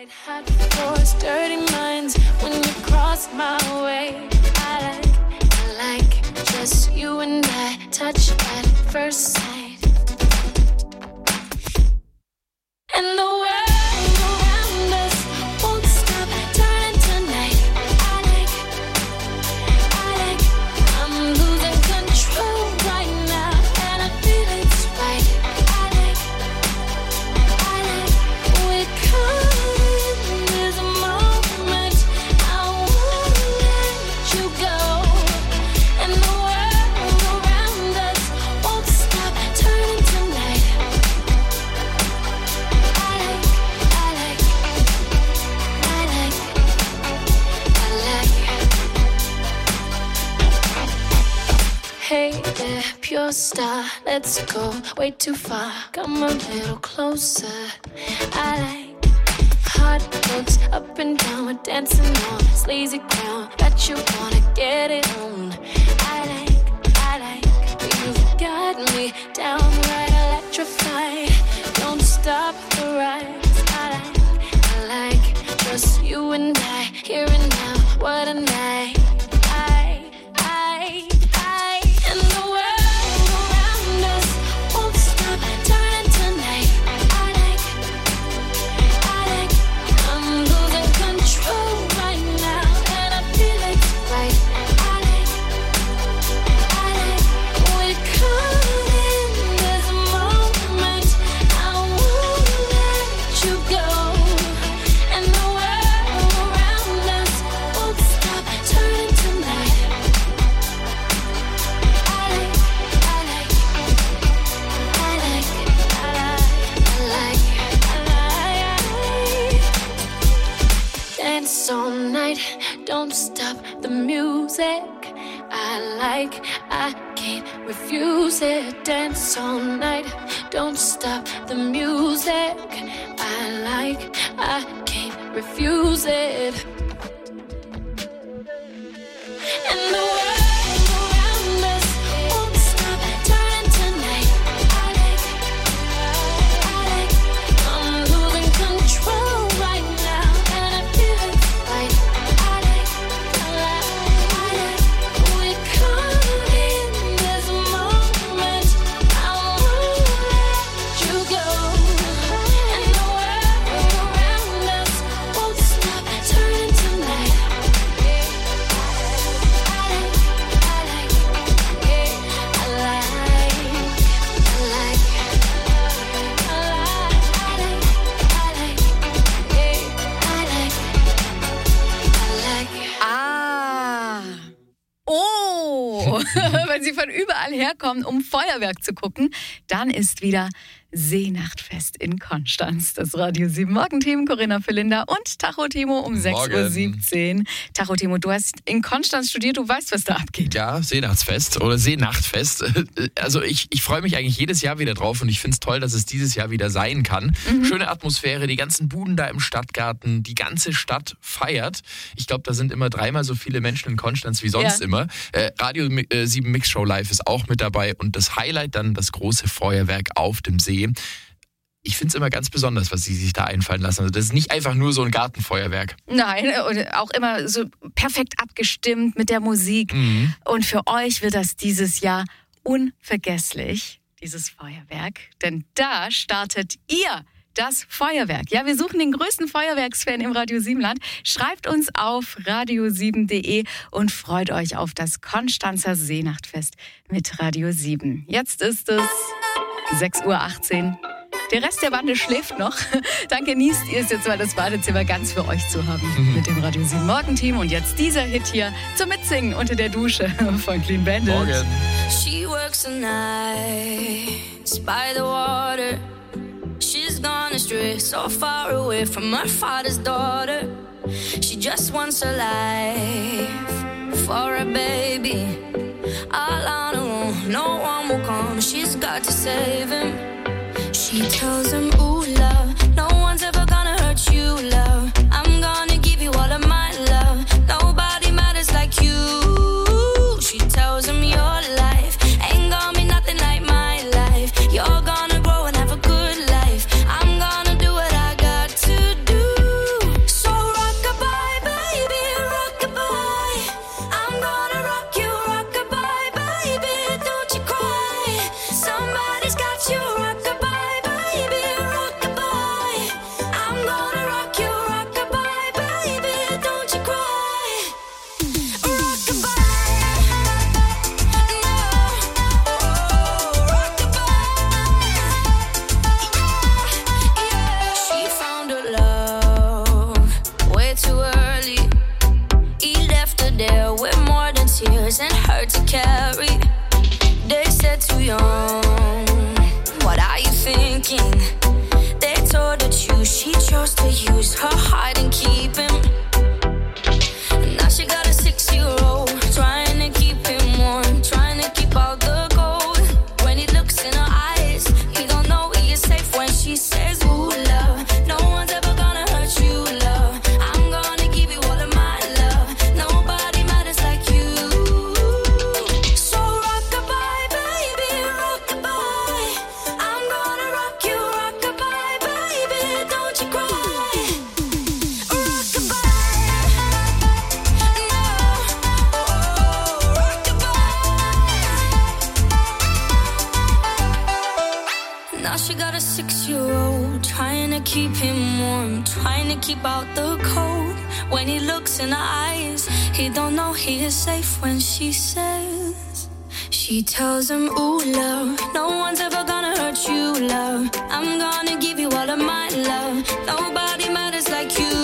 Hot floors, dirty minds, when you cross my way. I like just you and I, touch at first sight. And the world around us won't stop turning tonight. I like, I'm losing control right now, and I feel it's right. I like, we're caught in this moment. I won't let you go. And the world around us won't stop turning tonight. Hey there, pure star, let's go way too far. Come a little closer. I like hot looks up and down, we're dancing on sleazy ground. Bet you wanna get it on. I like, you've got me downright electrified. Don't stop the rise. I like just you and I, here and now. What a night. And the world around us won't stop turning tonight. I like, I'm losing control right now, and I feel it's right. I like, we're caught in this moment. I won't let you go. And the world around us won't stop turning tonight. Dance all night, don't stop the music. I can't refuse it. Dance all night, don't stop the music. I can't refuse it. And the world around us won't stop turning tonight. I like, I'm losing control right now, and I feel it's right. I like, we're caught in this moment. I won't let you go. And the world around us won't stop turning tonight. Wenn sie von überall herkommen, um Feuerwerk zu gucken, dann ist wieder Seenachtfest in Konstanz. Das Radio 7 Morgenteam, Corinna Philinda und Tacho Timo um 6:17 Uhr. Tacho Timo, du hast in Konstanz studiert, du weißt, was da abgeht. Ja, Seenachtsfest oder Seenachtfest. Also ich freue mich eigentlich jedes Jahr wieder drauf und ich finde es toll, dass es dieses Jahr wieder sein kann. Schöne Atmosphäre, die ganzen Buden da im Stadtgarten, die ganze Stadt feiert. Ich glaube, da sind immer 3-mal so viele Menschen in Konstanz wie sonst immer. Radio 7 Mixshow Live ist auch mit dabei und das Highlight dann das große Feuerwerk auf dem See. Ich finde es immer ganz besonders, was sie sich da einfallen lassen. Also das ist nicht einfach nur so ein Gartenfeuerwerk. Nein, und auch immer so perfekt abgestimmt mit der Musik. Und für euch wird das dieses Jahr unvergesslich, dieses Feuerwerk. Denn da startet ihr das Feuerwerk. Ja, wir suchen den größten Feuerwerksfan im Radio 7-Land. Schreibt uns auf radio7.de und freut euch auf das Konstanzer Seenachtfest mit Radio 7. Jetzt ist es 6:18 Uhr. Der Rest der Bande schläft noch. Dann genießt ihr es jetzt mal, das Badezimmer ganz für euch zu haben mit dem Radio 7 Morgenteam. Und jetzt dieser Hit hier zum Mitsingen unter der Dusche von Clean Bandit. Morgen. She works the nights by the water. She's gone astray, so far away from her father's daughter. She just wants a life for a baby. All on her own, no one will come. She's got to save him. She tells him, ooh, love, no one's ever gonna hurt you, love. I'm gonna give you all of my love. Nobody matters like you. She tells him your life ain't gonna be nothing like my life. You're gonna grow and have a good life. I'm gonna do what I got to do. to use her hide and keep him. Now she got a 6-year-old, trying to keep him warm, trying to keep out the cold. When he looks in her eyes, he don't know he is safe when she says, ooh, love, no one's ever gonna hurt you, love. I'm gonna give you all of my love. Nobody matters like you. So rock-a-bye, baby, rock-a-bye. I'm gonna rock you, rock-a-bye, baby, don't you cry. Now she got a 6-year-old, trying to keep him warm, trying to keep out the cold. When he looks in her eyes, he don't know he is safe when she says, she tells him, ooh, love, no one's ever gonna hurt you, love. I'm gonna give you all of my love. Nobody matters like you.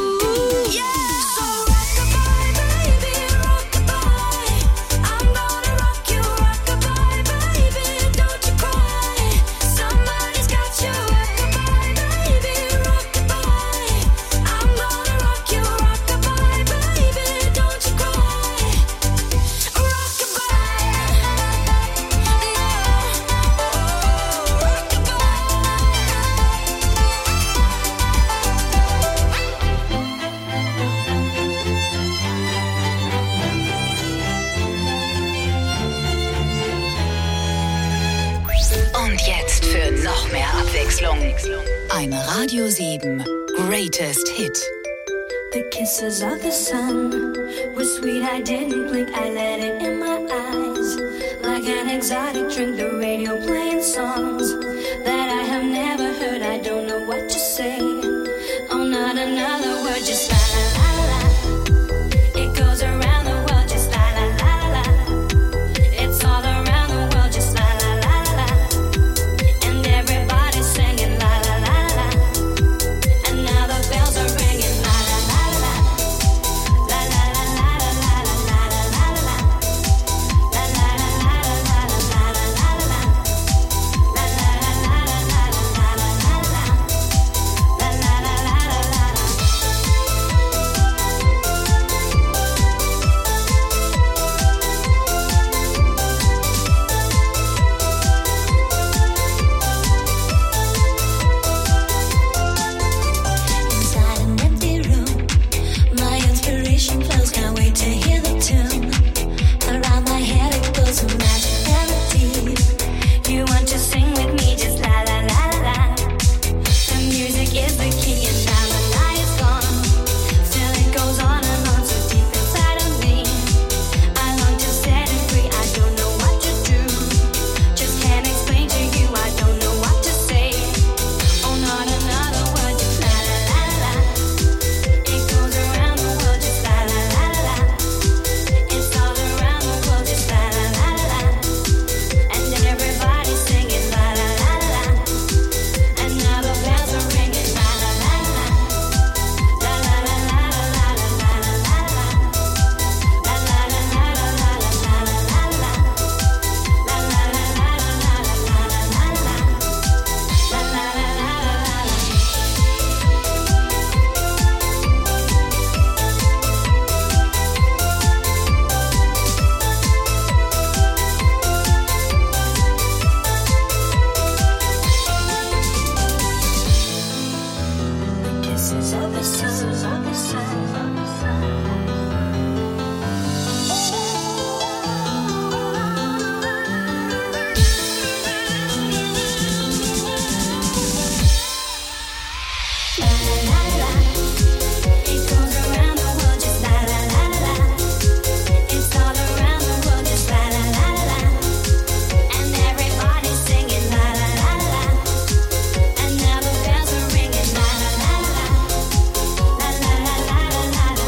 Und jetzt für noch mehr Abwechslung. Ein Radio 7 Greatest Hit. The kisses of the sun were sweet, I didn't blink, I let it in my eyes. Like an exotic drink, the radio playing songs that I have never heard, I don't know what to say. Oh, not another word, just la la la la. It goes around the world, just la la la la. It's all around the world, just la la la la. And everybody's singing la la la la. And now the bells are ringing la la la la. La la la la la la la la la la. La la la la la la la la la la. La la la la la la la la la. La la la la la la. Inside an empty room, my inspiration flows, can't wait to hear the tune. Around my head it goes a magic melody. You want to sing with me, just la la la la. The music is the key and now the night is gone. Still it goes on and on so deep inside of me. I long to set it free, I don't know what to do. Just can't explain to you, I don't know what to say. Oh, not another word, just la la la la. It goes around the world, just la la la la. It's all around the world, just la la la la. And then everybody's singing la la la la. And now the bells are ringing la la la la. La la la la la la la la la la. La la la la la la la la la la. La la la la la la la la la la. La la la la la la. Kisses of the sun. La la la la. It goes around the world, just la la la la. It's all around the world, just la la la la. And everybody's singing la la la la. And now the bells are ringing la la la la. La la la la la la la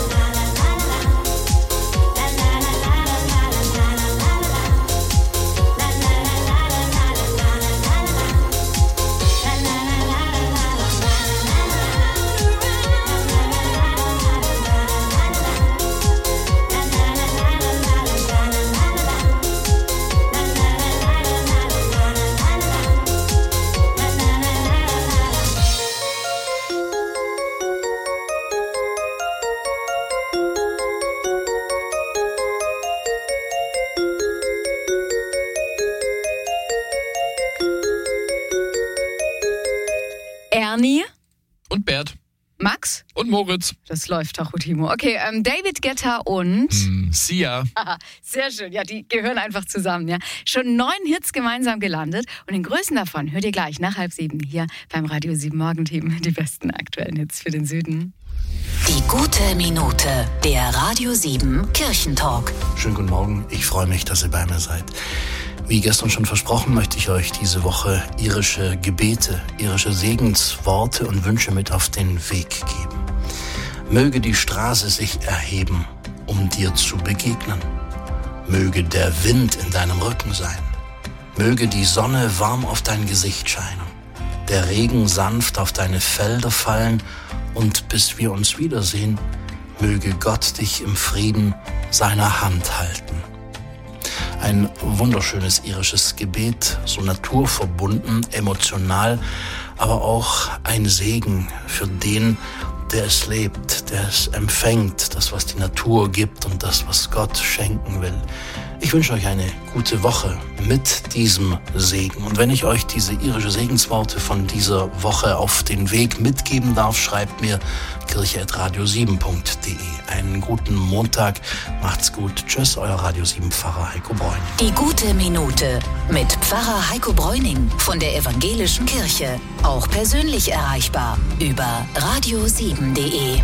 Max? Und Moritz. Das läuft doch, Timo. Okay, David Guetta und... Sia. Aha, sehr schön. Ja, die gehören einfach zusammen. Ja. Schon 9 Hits gemeinsam gelandet. Und den größten davon hört ihr gleich nach 6:30 hier beim Radio 7 Morgenteam. Die besten aktuellen Hits für den Süden. Die gute Minute, der Radio 7 Kirchentalk. Schönen guten Morgen, ich freue mich, dass ihr bei mir seid. Wie gestern schon versprochen, möchte ich euch diese Woche irische Gebete, irische Segensworte und Wünsche mit auf den Weg geben. Möge die Straße sich erheben, um dir zu begegnen. Möge der Wind in deinem Rücken sein. Möge die Sonne warm auf dein Gesicht scheinen. Der Regen sanft auf deine Felder fallen und bis wir uns wiedersehen, möge Gott dich im Frieden seiner Hand halten. Ein wunderschönes irisches Gebet, so naturverbunden, emotional, aber auch ein Segen für den, der es lebt, der es empfängt, das, was die Natur gibt und das, was Gott schenken will. Ich wünsche euch eine gute Woche mit diesem Segen. Und wenn ich euch diese irische Segensworte von dieser Woche auf den Weg mitgeben darf, schreibt mir kirche@radio7.de. Einen guten Montag, macht's gut. Tschüss, euer Radio 7 Pfarrer Heiko Bräuning. Die gute Minute mit Pfarrer Heiko Bräuning von der Evangelischen Kirche. Auch persönlich erreichbar über radio7.de.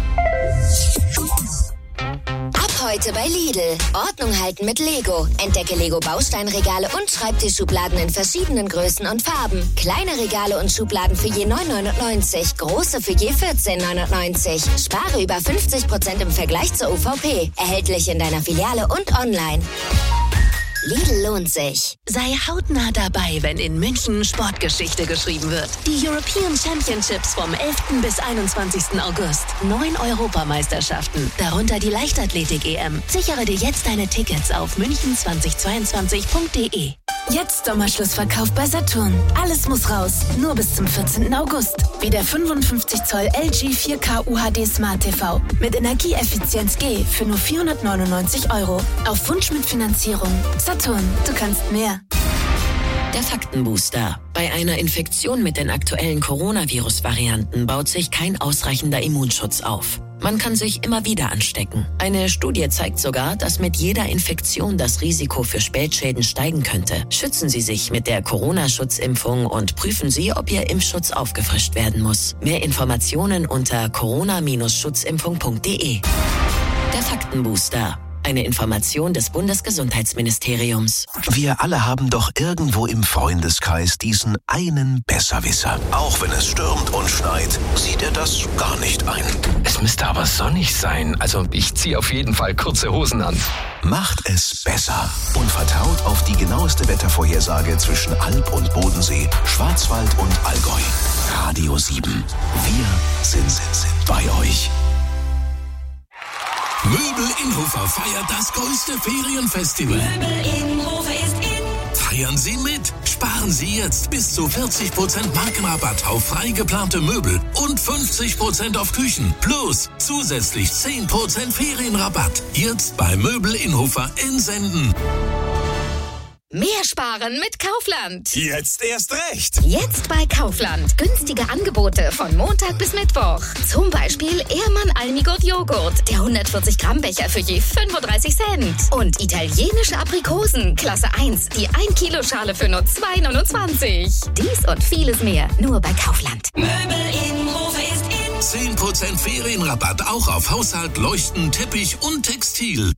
Heute bei Lidl. Ordnung halten mit Lego. Entdecke Lego-Bausteinregale und Schreibtischschubladen in verschiedenen Größen und Farben. Kleine Regale und Schubladen für je 9,99, große für je 14,99. Spare über 50% im Vergleich zur UVP. Erhältlich in deiner Filiale und online. Lidl lohnt sich. Sei hautnah dabei, wenn in München Sportgeschichte geschrieben wird. Die European Championships vom 11. bis 21. August. 9 Europameisterschaften, darunter die Leichtathletik-EM. Sichere dir jetzt deine Tickets auf münchen2022.de. Jetzt Sommerschlussverkauf bei Saturn. Alles muss raus, nur bis zum 14. August. Wie der 55 Zoll LG 4K UHD Smart TV mit Energieeffizienz G für nur 499 €. Auf Wunsch mit Finanzierung. Saturn, du kannst mehr. Der Faktenbooster. Bei einer Infektion mit den aktuellen Coronavirus-Varianten baut sich kein ausreichender Immunschutz auf. Man kann sich immer wieder anstecken. Eine Studie zeigt sogar, dass mit jeder Infektion das Risiko für Spätschäden steigen könnte. Schützen Sie sich mit der Corona-Schutzimpfung und prüfen Sie, ob Ihr Impfschutz aufgefrischt werden muss. Mehr Informationen unter corona-schutzimpfung.de. Der Faktenbooster. Eine Information des Bundesgesundheitsministeriums. Wir alle haben doch irgendwo im Freundeskreis diesen einen Besserwisser. Auch wenn es stürmt und schneit, sieht er das gar nicht ein. Es müsste aber sonnig sein. Also ich ziehe auf jeden Fall kurze Hosen an. Macht es besser und vertraut auf die genaueste Wettervorhersage zwischen Alb und Bodensee, Schwarzwald und Allgäu. Radio 7. Wir sind bei euch. Möbel Innhofer feiert das größte Ferienfestival. Möbel Innhofer ist in. Feiern Sie mit. Sparen Sie jetzt bis zu 40% Markenrabatt auf frei geplante Möbel und 50% auf Küchen. Plus zusätzlich 10% Ferienrabatt. Jetzt bei Möbel Innhofer in Senden. Mehr sparen mit Kaufland. Jetzt erst recht. Jetzt bei Kaufland. Günstige Angebote von Montag bis Mittwoch. Zum Beispiel Ehrmann Almigurt Joghurt. Der 140 Gramm Becher für je 35 Cent. Und italienische Aprikosen. Klasse 1. Die 1 Kilo Schale für nur 2,29. Dies und vieles mehr. Nur bei Kaufland. Möbel Innhofer ist in. 10% Ferienrabatt auch auf Haushalt, Leuchten, Teppich und Textil.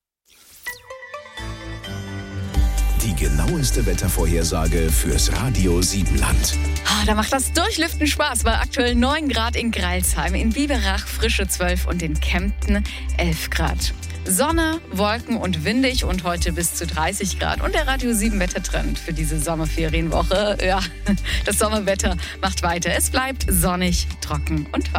Die genaueste Wettervorhersage fürs Radio 7 Land. Da macht das Durchlüften Spaß. Bei aktuell 9 Grad in Greilsheim, in Biberach frische 12 und in Kempten 11 Grad. Sonne, Wolken und windig und heute bis zu 30 Grad. Und der Radio 7 Wettertrend für diese Sommerferienwoche. Ja, das Sommerwetter macht weiter. Es bleibt sonnig, trocken und warm.